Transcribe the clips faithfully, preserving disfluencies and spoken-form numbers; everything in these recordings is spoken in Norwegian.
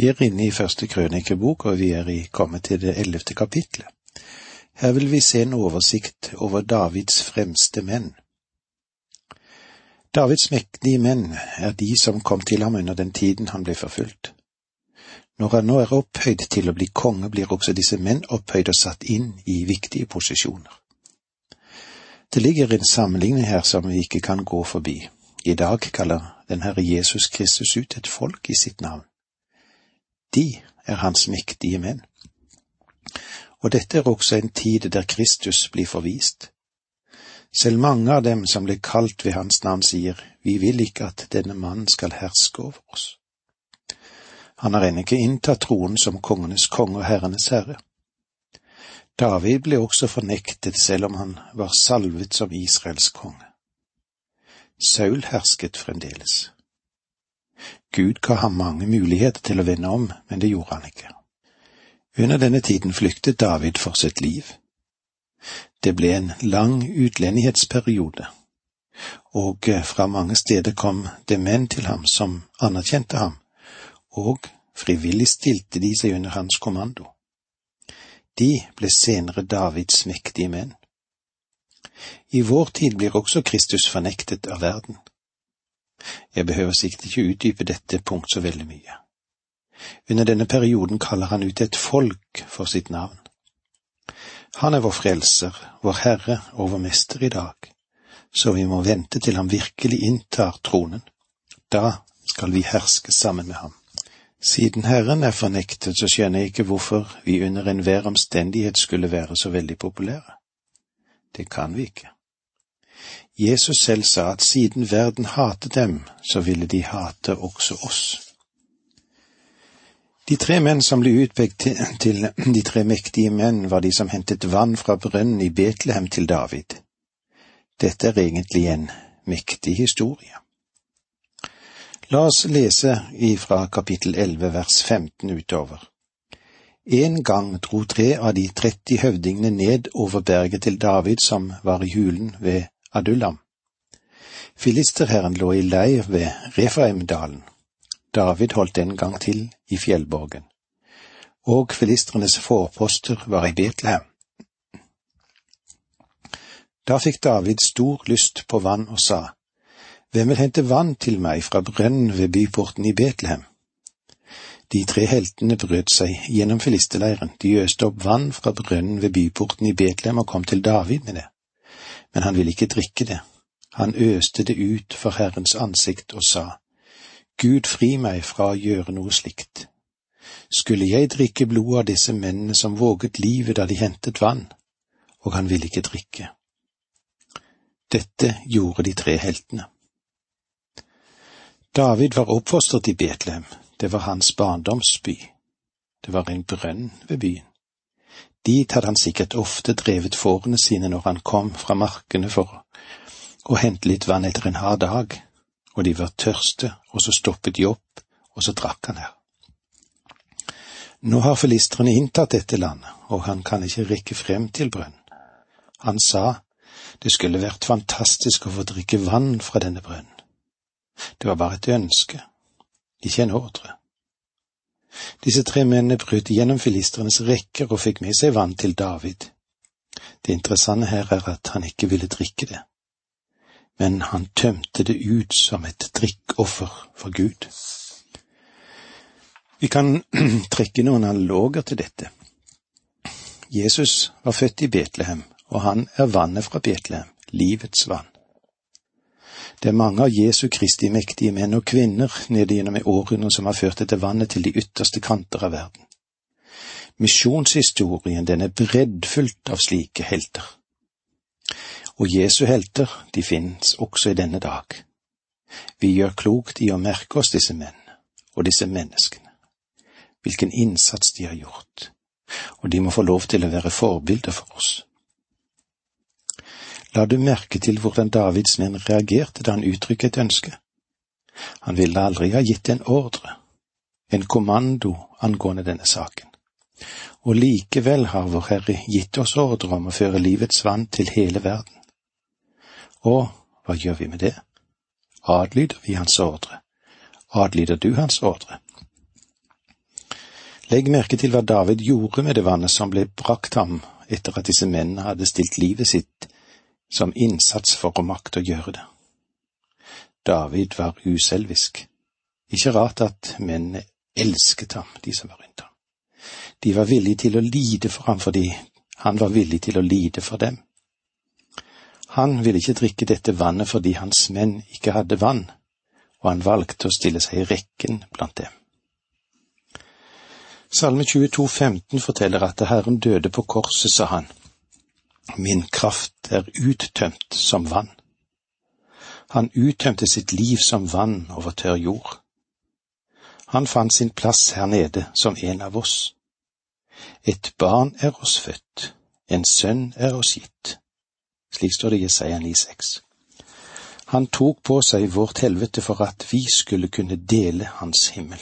Vi er inne i første krønikebok, og vi er i kommet til det ellevte kapitlet. Her vil vi se en oversikt over Davids fremste menn. Davids mektige menn er de som kom til ham under den tiden han ble forfulgt. Når han nå er opphøyd til å bli konge, blir også disse menn opphøyd og satt inn i viktige posisjoner. Det ligger en sammenligning her som vi ikke kan gå forbi. I dag kaller den Herre Jesus Kristus ut et folk i sitt navn. De er hans mektige menn. Og dette er også en tid der Kristus blir forvist. Selv mange av dem som ble kalt ved hans navn sier, vi vil ikke at denne mannen skal herske over oss. Han har ennå ikke inntatt tronen som kongenes konge og herrenes herre. David ble også fornektet selv om han var salvet som Israels konge. Saul hersket fremdeles. Gud ga ham mange muligheter til å vende om, men det gjorde han ikke. Under denne tiden flyktet David for sitt liv. Det ble en lang utlendighetsperiode, og fra mange steder kom det menn til ham som anerkjente ham, og frivillig stilte de seg under hans kommando. De ble senere Davids mektige menn. I vår tid blir også Kristus fornektet av verden. Jeg behøver sikkert ikke utdype dette punkt så veldig mye. Under denne perioden kaller han ut et folk for sitt navn. Han er vår frelser, vår Herre og vår Mester i dag, så vi må vente til han virkelig inntar tronen. Da skal vi herske sammen med ham. Siden Herren er fornektet, så skjønner jeg ikke hvorfor vi under enhver omstendighet skulle være så veldig populære. Det kan vi ikke. Jesus selv sa at siden verden hatet dem, så ville de hate også oss. De tre menn som ble utpekt til de tre mektige menn var de som hentet vann fra brønnen i Betlehem til David. Dette er egentlig en mektig historie. La oss lese ifra kapittel elleve vers femten utover. En gang dro tre av de tretti høvdingene ned over berget til David som var i hulen ved Adullam. Filisterherren lå i leir ved Refaimdalen. David holdt en gang til i fjellborgen, og filistrenes forposter var i Betlehem. Da fikk David stor lyst på vann og sa, «Hvem vil hente vann til meg fra brønnen ved byporten i Betlehem?» De tre heltene brøt seg gjennom filisterleiren. De øste opp vann fra brønnen ved byporten i Betlehem og kom til David med det. Men han ville ikke drikke det. Han øste det ut for Herrens ansikt og sa, «Gud, fri meg fra å gjøre noe slikt. Skulle jeg drikke blod av disse mennene som våget livet da de hentet vann?» Og han ville ikke drikke. Dette gjorde de tre heltene. David var oppfostret i Betlehem. Det var hans barndomsby. Det var en brønn ved byen. Dit hadde han sikkert ofte drevet fårene sine når han kom fra markene for å hente litt vann etter en hard dag, og de var tørste, og så stoppet de opp, og så drakk han her. Nå har filistrene inntatt dette landet, og han kan ikke rikke frem til brønnen. Han sa, det skulle vært fantastisk å få drikke vann fra denne brønnen. Det var bare et ønske, ikke en ordre. Disse tre mennene brøt gjennom filistrenes rekker og fikk med seg vann til David. Det interessante her er at han ikke ville drikke det, men han tømte det ut som et drikkoffer for Gud. Vi kan trekke noen analoger til dette. Jesus var født i Betlehem, og han er vannet fra Betlehem, livets vann. Det er mange av Jesu Kristi mektige menn og kvinner nede gjennom århundrer som har ført dette vannet til de ytterste kanter av verden. Misjonshistorien, den er breddfullt av slike helter. Og Jesu helter, de finnes også i denne dag. Vi gjør klokt i å merke oss disse menn og disse menneskene. Hvilken innsats de har gjort, og de må få lov til å være forbilder for oss. La du merke til hvordan Davids menn reagerte da han uttrykket et ønske. Han ville aldri ha gitt en ordre, en kommando angående denne saken. Og likevel har vår Herre gitt oss ordre om å føre livets vann til hele verden. Og hva gjør vi med det? Adlyder vi hans ordre? Adlyder du hans ordre? Legg merke til hva David gjorde med det vannet som ble brakt ham etter at disse mennene hadde stilt livet sitt som innsats for å makte å gjøre det. David var uselvisk. Ikke rart at mennene elsket ham, de som var rundt ham. De var villige til å lide for ham fordi han var villig til å lide for dem. Han ville ikke drikke dette vannet fordi hans menn ikke hadde vann, og han valgte å stille seg i rekken blant dem. Salme tjueto femten forteller at Herren døde på korset, sa han. Min kraft er uttømt som vann. Han uttømte sitt liv som vann over tørr jord. Han fant sin plass her nede som en av oss. Et barn er oss født, en sønn er oss gitt. Slik står det i Jesaja ni seks. Han tok på seg vårt helvete for at vi skulle kunne dele hans himmel.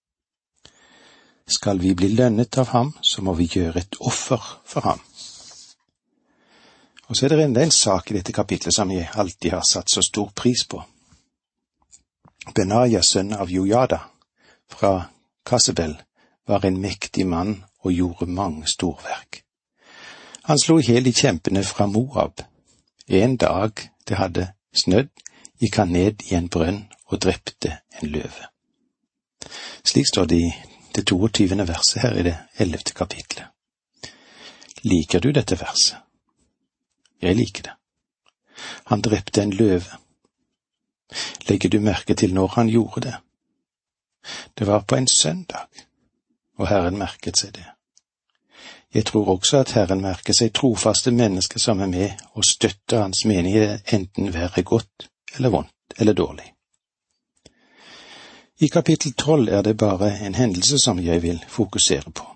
Skal vi bli lønnet av ham, så må vi gjøre et offer for ham. Og så er det enda en sak i dette kapitlet som jeg alltid har satt så stor pris på. Benaja, sønn av Jojada, fra Kasebel, var en mektig mann og gjorde mange storverk. Han slo i hjel de kjempene fra Moab. En dag det hadde snødd, gikk han ned i en brønn og drepte en løve. Slik står det i det toogtyvende verset her i det ellevte kapitlet. Liker du dette verset? Jeg liker det. Han drepte en løve. Legger du merke til når han gjorde det? Det var på en søndag, og Herren merket seg det. Jeg tror også at Herren merker seg trofaste mennesker som er med og støtter hans menighet, enten være godt eller vondt eller dårlig. I kapittel tolv er det bare en hendelse som jeg vil fokusere på.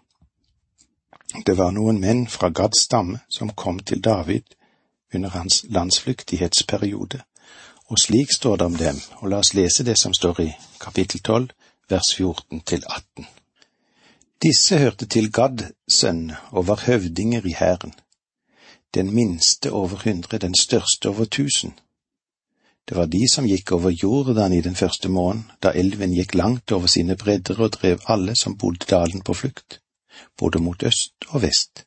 Det var noen menn fra Gads stamme som kom til David under hans landsflyktighetsperiode, og slik står det om dem, og la oss lese det som står i kapittel tolv, vers fjorten til atten. Disse hørte til Gad sønn og var høvdinger i hæren, den minste over hundre, den største over tusen. Det var de som gikk over Jordan i den første måneden, da elven gikk langt over sine bredder og drev alle som bodde dalen på flukt, både mot øst og vest.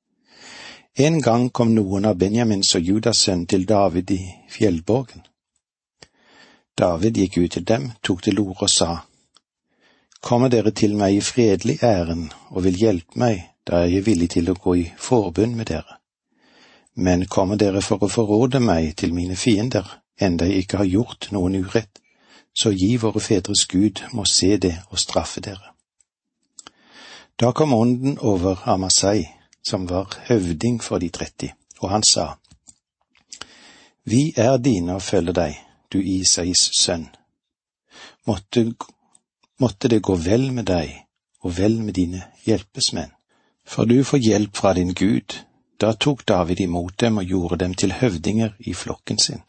En gang kom noen av Benjamins og Judas sønn til David i fjellborgen. David gikk ut til dem, tok til orde og sa, «Kommer dere til meg i fredelig æren og vil hjelpe meg, da er jeg villig til å gå i forbund med dere. Men kommer dere for å forråde meg til mine fiender, enda jeg ikke har gjort noen urett, så gi våre fedres Gud må se det og straffe dere.» Da kom ånden over Amasai, som var høvding for de tretti, og han sa, «Vi er dine og følger deg, du Isais sønn. Måtte, måtte det gå vel med deg, og vel med dine hjelpesmenn, for du får hjelp fra din Gud.» Da tok David imot dem og gjorde dem til høvdinger i flokken sin.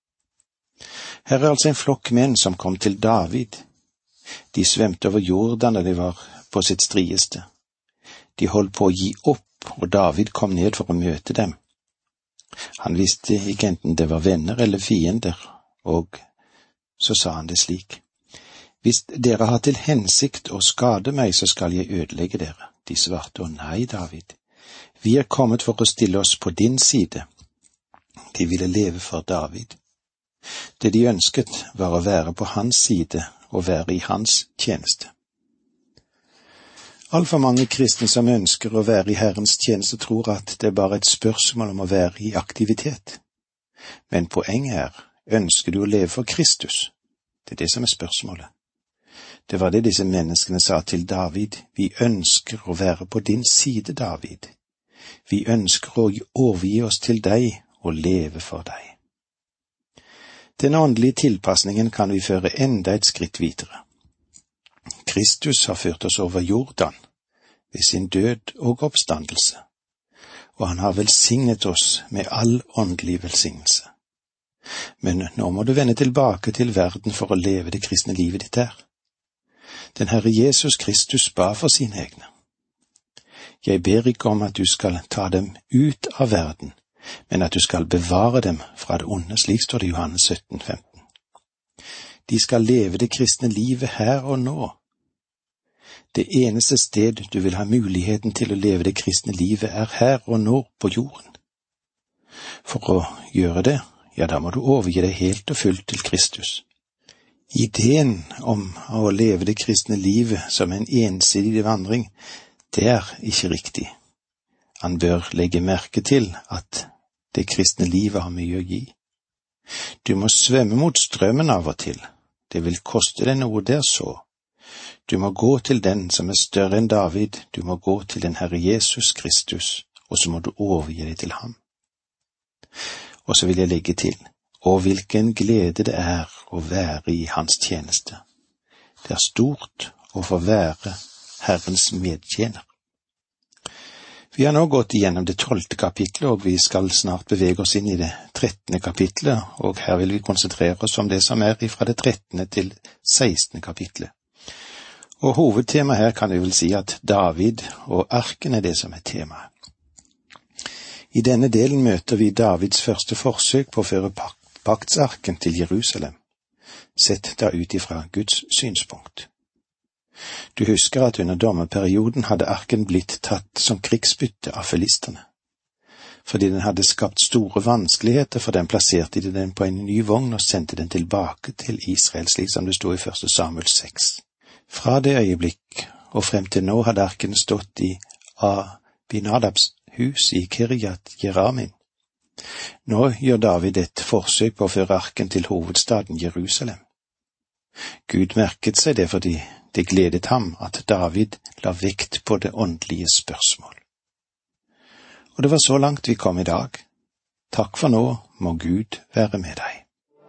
Her er altså en flokk menn som kom til David. De svømte over Jordan da de var på sitt strieste. De holdt på å gi opp, og David kom ned for å møte dem. Han visste ikke enten det var venner eller fiender, og så sa han det slik. «Hvis dere har til hensikt å skade meg, så skal jeg ødelegge dere.» De svarte, «Å nei, David. Vi er kommet for å stille oss på din side.» De ville leve for David. Det de ønsket var å være på hans side og være i hans tjeneste. Altfor mange kristne som ønsker å være i Herrens tjeneste tror at det er bare et spørsmål om å være i aktivitet. Men poenget er, ønsker du å leve for Kristus? Det er det som er spørsmålet. Det var det disse menneskene sa til David. Vi ønsker å være på din side, David. Vi ønsker å overgi oss til deg og leve for deg. Den åndelige tilpasningen kan vi føre enda et skritt videre. Kristus har ført oss over Jordan ved sin død og oppstandelse, og han har velsignet oss med all åndelig velsignelse. Men nå må du vende tilbake til verden for å leve det kristne livet ditt der. Den Herre Jesus Kristus ba for sine egne. Jeg ber ikke om at du skal ta dem ut av verden, men at du skal bevare dem fra det onde, slik står det i Johannes sytten femten. De skal leve det kristne livet her og nå. Det eneste sted du vil ha muligheten til å leve det kristne livet er her og nå på jorden. For å gjøre det, ja, da må du overgi deg helt og fullt til Kristus. Ideen om å leve det kristne livet som en ensidig vandring, det er ikke riktig. Han bør legge merke til at det kristne livet har mye å gi. Du må svømme mot strømmen av og til. Det vil koste deg noe der så. Du må gå til den som er større enn David, du må gå til den Herre Jesus Kristus, og så må du overgi deg til ham. Og så vil jeg legge til, og hvilken glede det er å være i hans tjeneste. Det er stort å få være Herrens medtjener. Vi har nå gått igjennom det tolvte kapitlet, og vi skal snart bevege oss inn i det trettende kapitlet, og her vil vi konsentrere oss om det som er fra det trettende til sekstende kapitlet. Og hovedtema her kan vi vel si at David og arken er det som er temaet. I denne delen møter vi Davids første forsøk på å føre paktsarken til Jerusalem, sett da ut ifra Guds synspunkt. Du husker at under dommerperioden hadde arken blitt tatt som krigsbytte av filisterne. Fordi den hadde skapt store vanskeligheter, for den plasserte de den på en ny vogn og sendte den tilbake til Israel, slik som det stod i første Samuel seks. Fra det øyeblikk og frem til nå hadde arken stått i Abinadabs hus i Kirjat Jeramin. Nå gjør David et forsøk på å føre arken til hovedstaden Jerusalem. Gud merket seg det fordi det gledet ham at David la vekt på det åndelige spørsmål. Og det var så langt vi kom i dag. Takk for nå, må Gud være med deg.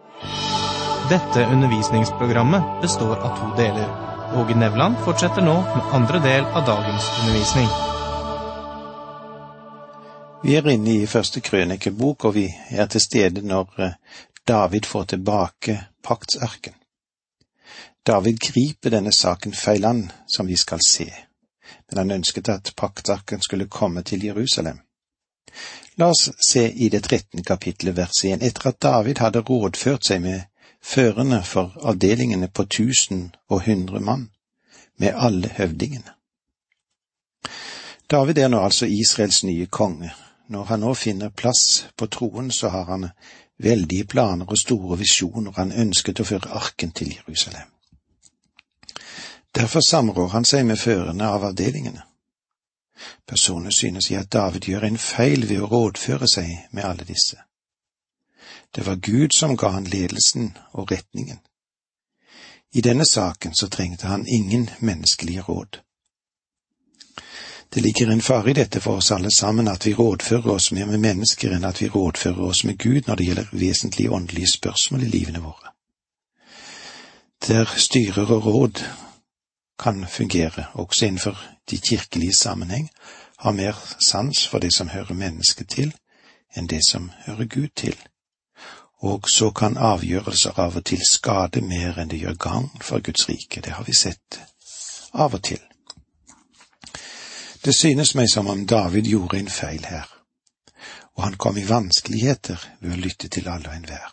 Dette undervisningsprogrammet består av to deler. Åge Nevland fortsetter nå med andre del av dagens undervisning. Vi er inne i første krønikebok, og vi er til stede når David får tilbake paktsarken. David griper denne saken feil an, som vi skal se, men han ønsket at paktsarken skulle komme til Jerusalem. La oss se i det trettende kapitlet vers én. Etter at David hadde rådført seg med førerne for avdelingene på tusen og hundre mann, med alle høvdingene. David er nå altså Israels nye konge. Når han nå finner plass på troen, så har han veldige planer og store visjoner. Han ønsket å føre arken til Jerusalem. Derfor samrår han seg med førerne av avdelingene. Personer synes jeg at David gjør en feil ved å rådføre seg med alle disse. Det var Gud som ga han ledelsen og retningen. I denne saken så trengte han ingen menneskelige råd. Det ligger en fare i dette for oss alle sammen, at vi rådfører oss mer med mennesker enn at vi rådfører oss med Gud når det gjelder vesentlige åndelige spørsmål i livene våre. Der styrer og råd kan fungere, også innenfor de kirkelige sammenheng, har mer sans for det som hører mennesket til, enn det som hører Gud til. Og så kan avgjørelser av og til skade mer enn det gjør gagn for Guds rike. Det har vi sett av og til. Det synes meg som om David gjorde en feil her, og han kom i vanskeligheter ved å lytte til alle og enhver.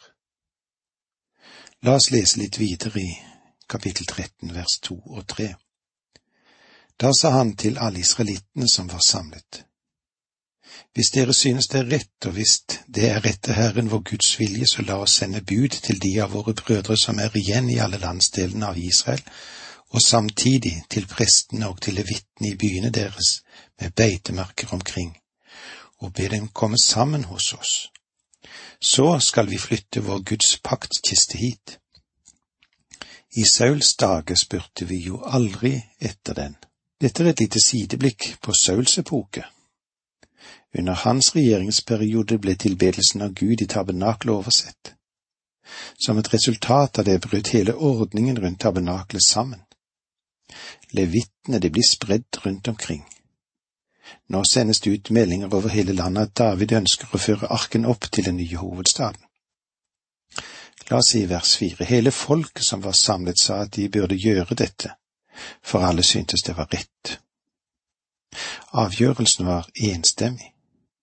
La oss lese litt videre i kapittel tretten, vers to og tre. Da sa han til alle israelittene som var samlet: Hvis dere synes det er rett, og hvis det er etter Herren vår Guds vilje, så la oss sende bud til de av våre brødre som er igjen i alle landsdelene av Israel, og samtidig til prestene og til levittene i byene deres med beitemarker omkring, og be dem komme sammen hos oss. Så skal vi flytte vår Guds paktkiste hit. I Sauls dager spurte vi jo aldri etter den. Dette er et lite sideblikk på Sauls epoke. Under hans regjeringsperiode ble tilbedelsen av Gud i tabernaklet oversett. Som et resultat av det brøt hele ordningen rundt tabernaklet sammen. Levittene de blir spredd rundt omkring. Nå sendes det ut meldinger over hele landet at David ønsker å føre arken opp til den nye hovedstaden. La oss si vers fire. Hele folket som var samlet sa at de burde gjøre dette, for alle syntes det var rett. Avgjørelsen var enstemmig.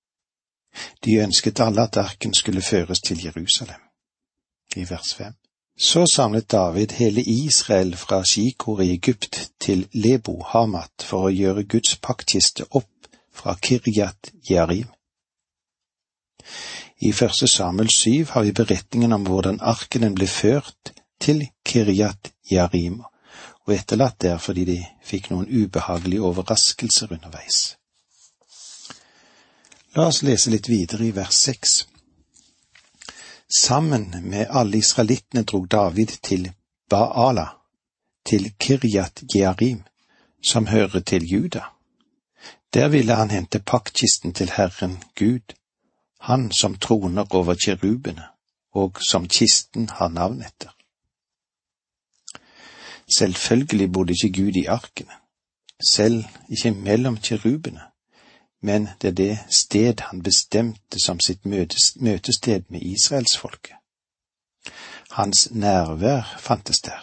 De ønsket alle at arken skulle føres til Jerusalem. I vers fem. Så samlet David hele Israel fra Shikor i Egypt til Lebo Hamat for å gjøre Guds paktkiste opp fra Kirjat Jearim. I første Samuel syv har vi beretningen om hvordan arkenen ble ført til Kirjat Jearim, og etterlatt der fordi de fikk noen ubehagelige overraskelser underveis. La oss lese litt videre i vers seks. Sammen med alle israelittene drog David til Baala, til Kirjat Jearim, som hører til Juda. Der ville han hente paktkisten til Herren Gud, han som troner over kjerubene, og som kisten har navn etter. Selvfølgelig bodde ikke Gud i arkene, selv ikke mellom kjerubene, men det er det sted han bestemte som sitt møtested med Israelsfolket. Hans nærvær fantes der.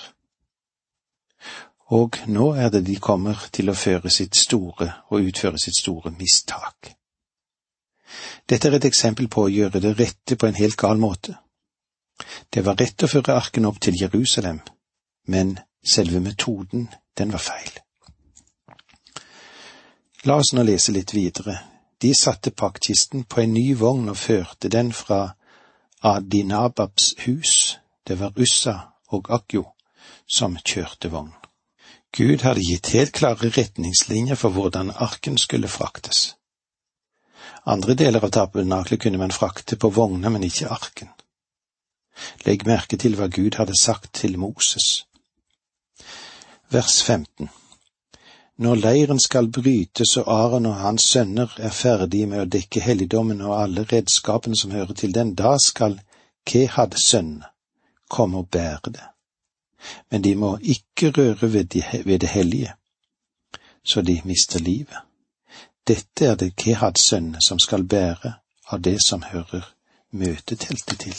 Og nå er det de kommer til å føre sitt store og utføre sitt store mistak. Dette er et eksempel på å gjøre det rette på en helt gal måte. Det var rett å føre arken opp til Jerusalem, men selve metoden, den var feil. La oss nå lese litt videre. De satte paktkisten på en ny vogn og førte den fra Adinababs hus. Det var Ussa og Akjo som kjørte vogn. Gud hadde gitt helt klare retningslinjer for hvordan arken skulle fraktes. Andre deler av tabernaklet kunne man frakte på vogner, men ikke arken. Legg merke til hva Gud hadde sagt til Moses. Vers femten. Når leiren skal brytes og Aaron og hans sønner er ferdige med å dekke helligdommen og alle redskapene som hører til den, da skal Kehad sønnene komme og bære det. Men de må ikke røre ved, de, ved det hellige, så de mister livet. Dette er det Kehads sønner som skal bære av det som hører møteteltet til.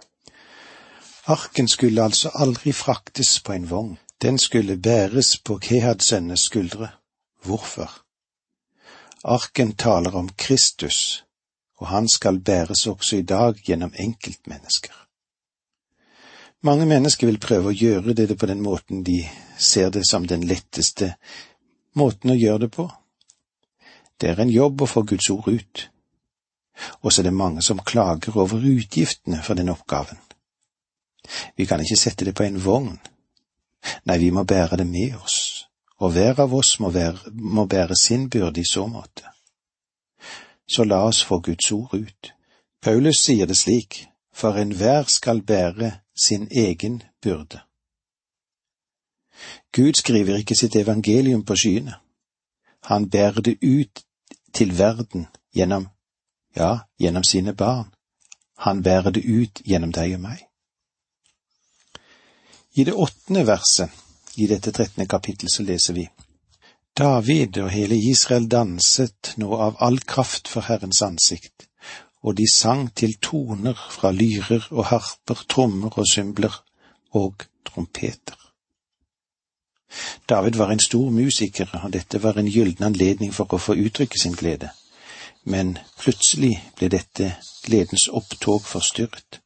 Arken skulle altså aldri fraktes på en vogn. Den skulle bæres på Kehads sønners skuldre. Hvorfor? Arken taler om Kristus, og han skal bæres også i dag gjennom enkeltmennesker. Mange mennesker vil prøve å gjøre det på den måten de ser det som den letteste måten å gjøre det på. Det er en jobb å få Guds ord ut. Og så er det mange som klager over utgiftene for den oppgaven. Vi kan ikke sette det på en vogn. Nei, vi må bære det med oss, og hver av oss må, være, må bære sin byrde i så måte. Så la oss få Guds ord ut. Paulus sier det slik, for enhver skal bære sin egen byrde. Gud skriver ikke sitt evangelium på skyene. Han bærer det ut til verden gjennom, ja, gjennom sine barn. Han bærer det ut gjennom deg og meg. I det åttende verset, i dette trettende kapittel, så leser vi: David og hele Israel danset nå av all kraft for Herrens ansikt, og de sang til toner fra lyrer og harper, trommer og symbler og trompeter. David var en stor musiker, og dette var en gylden anledning for å få uttrykke sin glede. Men plutselig ble dette gledens opptog forstyrret.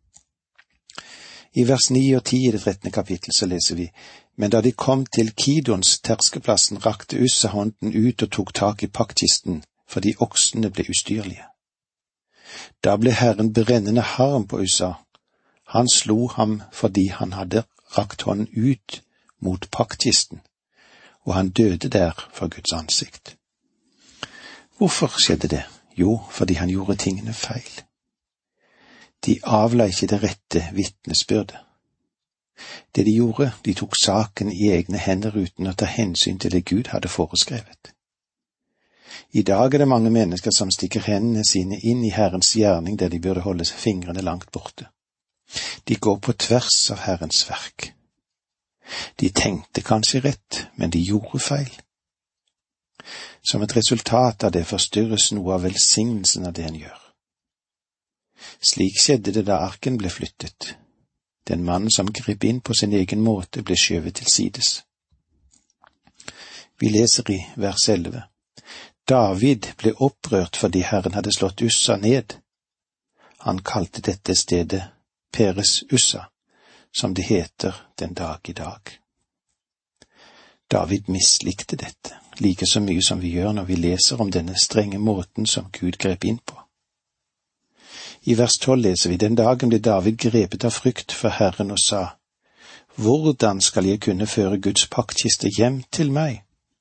I vers ni og ti i det trettende kapittel så leser vi: Men da de kom til Kidons terskeplassen, rakte Ussa hånden ut og tok tak i paktkisten, fordi oksene ble ustyrlige. Da ble Herren brennende harm på Ussa. Han slo ham fordi han hadde rakt hånden ut mot paktkisten, og han døde der for Guds ansikt. Hvorfor skjedde det? Jo, fordi han gjorde tingene feil. De avla ikke det rette vitnesbyrdet. Det de gjorde, de tok saken i egne hender uten å ta hensyn til det Gud hadde foreskrevet. I dag er det mange mennesker som stikker hendene sine inn i Herrens gjerning der de burde holde fingrene langt borte. De går på tvers av Herrens verk. De tenkte kanskje rett, men de gjorde feil. Som et resultat av det forstyrres noe av velsignelsen av det en gjør. Slik skjedde det da arken ble flyttet. Den mannen som grep inn på sin egen måte ble skjøvet til sides. Vi leser i vers elleve. David ble opprørt fordi Herren hadde slått Ussa ned. Han kalte dette stedet Peres Ussa, som det heter den dag i dag. David mislikte dette, like så mye som vi gjør når vi leser om denne strenge måten som Gud grep inn på. I vers tolv leser vi: Den dagen ble David grepet av frykt for Herren og sa: Hvordan skal jeg kunne føre Guds paktkiste hjem til meg?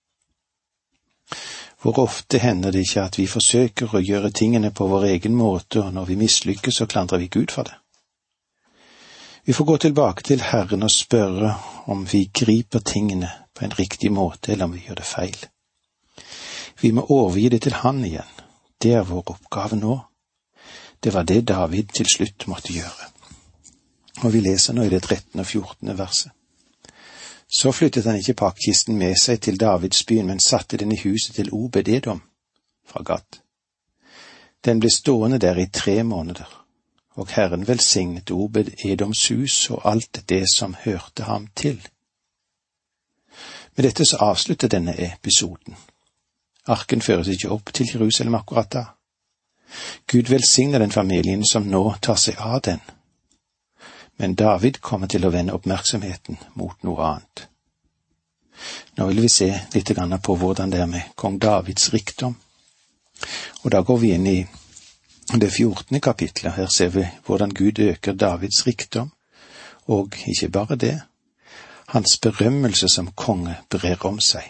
Hvor ofte hender det ikke at vi forsøker å gjøre tingene på vår egen måte, og når vi mislykkes så klandrer vi Gud for det. Vi får gå tilbake til Herren og spørre om vi griper tingene på en riktig måte, eller om vi gjør det feil. Vi må overgi det til Han igjen. Det er vår oppgave nå. Det var det David til slutt måtte gjøre. Og vi leser nå i det trettende og fjortende verset. Så flyttet han ikke paktkisten med seg til Davidsbyen, men satte den i huset til Obed-Edom fra Gat. Den ble stående der i tre måneder, og Herren velsignet Obed-Edoms hus og alt det som hørte ham til. Med dette så avslutter denne episoden. Arken føres ikke opp til Jerusalem akkurat da. Gud velsigner den familien som nå tar seg av den. Men David kommer til å vende oppmerksomheten mot noe annet. Nå vil vi se litt på hvordan det er med kong Davids rikdom. Og da går vi inn i det fjortende kapitlet. Her ser vi hvordan Gud øker Davids rikdom, og ikke bare det, hans berømmelse som konge brer om seg.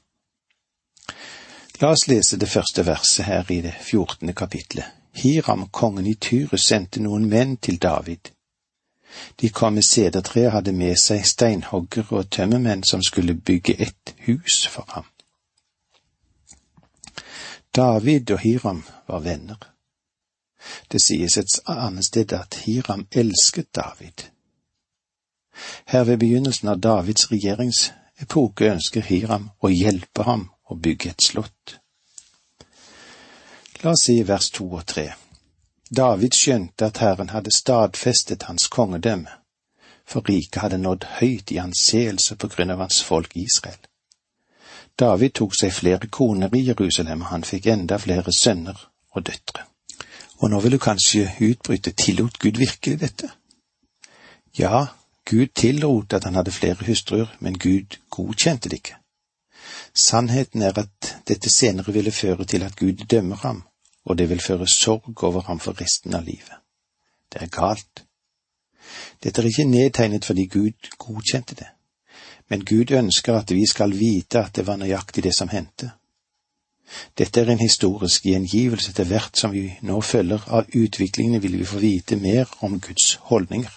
La oss lese det første verset her i det fjortende kapitlet. Hiram, kongen i Tyrus, sendte noen menn til David. De kom med sedertre og hadde med seg steinhoggere og tømmermenn som skulle bygge et hus for ham. David og Hiram var venner. Det sies et annet sted at Hiram elsket David. Her ved begynnelsen av Davids regjeringsepoke ønsker Hiram å hjelpe ham å bygge et slott. La oss si vers to og tre. David skjønte at Herren hadde stadfestet hans kongedømme, for riket hadde nådd høyt i anseelse på grunn av hans folk Israel. David tok seg flere koner i Jerusalem, og han fikk enda flere sønner og døtre. Og nå vil du kanskje utbryte, tillot Gud virkelig dette? Ja, Gud tillot at han hadde flere hustruer, men Gud godkjente det ikke. Sannheten er at dette senere ville føre til at Gud dømmer ham, og det vil føre sorg over ham for resten av livet. Det er galt. Dette er ikke nedtegnet fordi Gud godkjente det, men Gud ønsker at vi skal vite at det var nøyaktig det som hendte. Dette er en historisk gjengivelse til hvert som vi nå følger av utviklingen, vil vi få vite mer om Guds holdninger.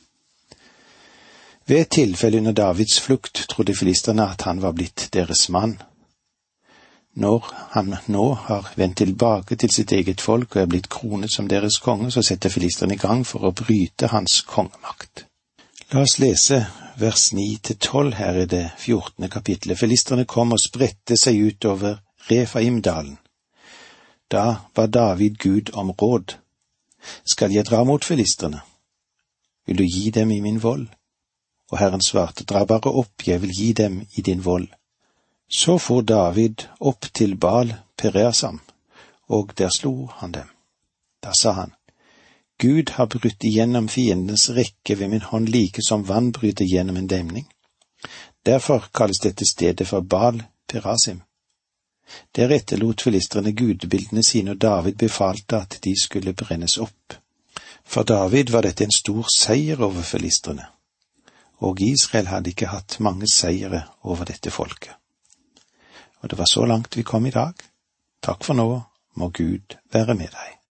Ved et tilfelle under Davids flukt trodde filisterne at han var blitt deres mann. Når han nå har vendt tilbake til sitt eget folk og er blitt kronet som deres konge, så setter filisterne i gang for å bryte hans kongemakt. La oss lese vers ni til tolv her i det fjortende kapitlet. Filisterne kom og spredte seg ut over Refaimdalen. Da ba David Gud om råd. Skal jeg dra mot filisterne? Vil du gi dem i min vold? Og Herren svarte, dra bare opp, jeg vil gi dem i din vold. Så for David opp til Baal Pereasam, og der slo han dem. Da sa han, Gud har brutt igjennom fiendens rekke ved min hånd like som vann bryter gjennom en demning. Derfor kalles dette stedet for Baal Perasim. Deretter lot filistrene gudebildene sine, og David befalte at de skulle brennes opp. For David var dette en stor seier over filistrene, og Israel hadde ikke hatt mange seire over dette folket. Og det var så langt vi kom i dag. Takk for nå, må Gud være med deg.